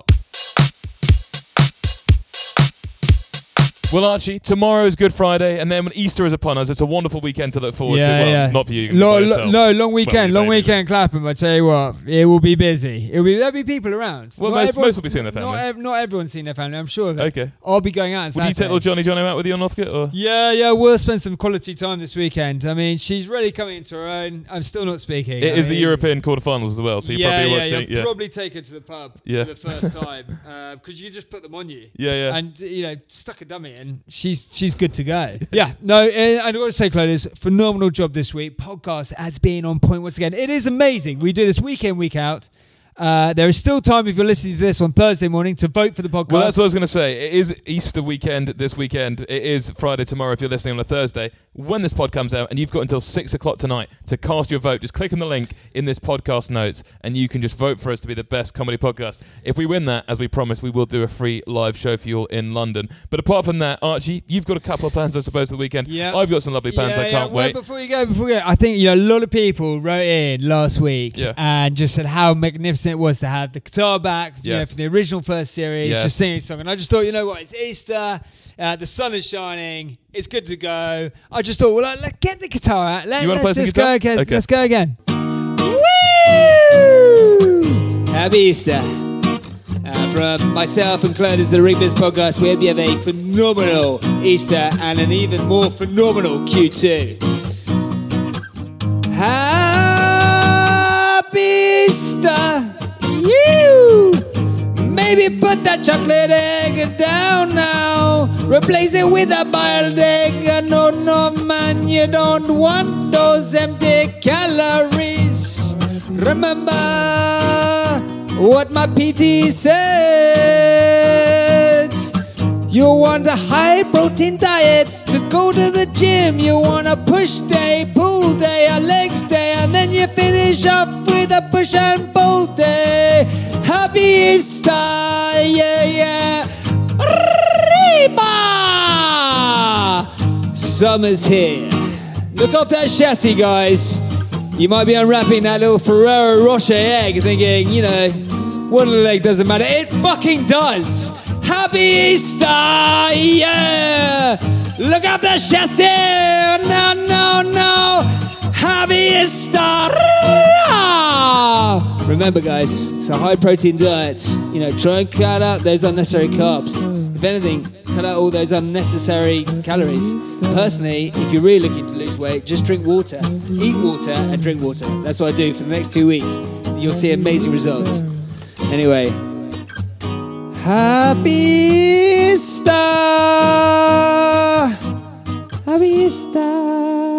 Well, Archie, tomorrow is Good Friday, and then when Easter is upon us, it's a wonderful weekend to look forward Yeah, to. Well, yeah. not for you. Lo- by lo- yourself. no, long weekend, Well, long maybe. weekend, Clapham. I tell you what, it will be busy. It'll be there'll be people around. Well, Not most, everyone- most will be seeing their family. Not, ev- not everyone's seen their family. I'm sure of it. Okay. I'll be going out. On Would you take Saturday. little Johnny Johnny out with you on Northcote? Or? Yeah, yeah, we'll spend some quality time this weekend. I mean, she's really coming into her own. I'm still not speaking. It I is the mean, European quarterfinals as well, so you're yeah, probably yeah, watching. you'll Yeah, probably take her to the pub Yeah. for the first time because you just put them on you. yeah, yeah. And you know, stuck a dummy in. She's she's good to go. Yeah, no, uh, I've got to say, Clovis, phenomenal job this week. Podcast has been on point once again. It is amazing. We do this week in, week out. Uh, there is still time if you're listening to this on Thursday morning to vote for the podcast. Well, that's what I was going to say. It is Easter weekend this weekend. It is Friday tomorrow if you're listening on a Thursday. When this pod comes out, and you've got until six o'clock tonight to cast your vote, just click on the link in this podcast notes, and you can just vote for us to be the best comedy podcast. If we win that, as we promised, we will do a free live show for you all in London. But apart from that, Archie, you've got a couple of plans, I suppose, for the weekend. Yeah. I've got some lovely plans. Yeah, I can't yeah. Well, wait. before you go, before you go, I think you know a lot of people wrote in last week Yeah. and just said how magnificent it was to have the guitar back, you know, Yes. for the original first series, Yes. just singing a song. And I just thought, you know what, it's Easter, uh, the sun is shining, it's good to go. I just thought, well, let, let get the guitar out. Let, You wanna let's play some just guitar? go again. Okay. Let's go again. Woo! Happy Easter. Uh, from myself and Clovis, the Reapers podcast, we hope you have a phenomenal Easter and an even more phenomenal Q two. Happy Easter, you. Maybe put that chocolate egg down now. Replace it with a boiled egg. No, no, man, you don't want those empty calories. Remember what my P T said. You want a high protein diet to go to the gym. You want a push day, pull day, a legs day, and then you finish off with a push and pull day. Happy Easter, yeah, yeah. Reba! Summer's here. Look off that chassis, guys. You might be unwrapping that little Ferrero Rocher egg thinking, you know, one leg doesn't matter. It fucking does. Happy Easter, yeah. Look up the chassis. No, no, no. Happy Easter. Remember, guys, it's a high protein diet. You know, try and cut out those unnecessary carbs. If anything, cut out all those unnecessary calories. Personally, if you're really looking to lose weight, just drink water. Eat water and drink water. That's what I do for the next two weeks. You'll see amazing results. Anyway, Happy Easter. Happy Easter.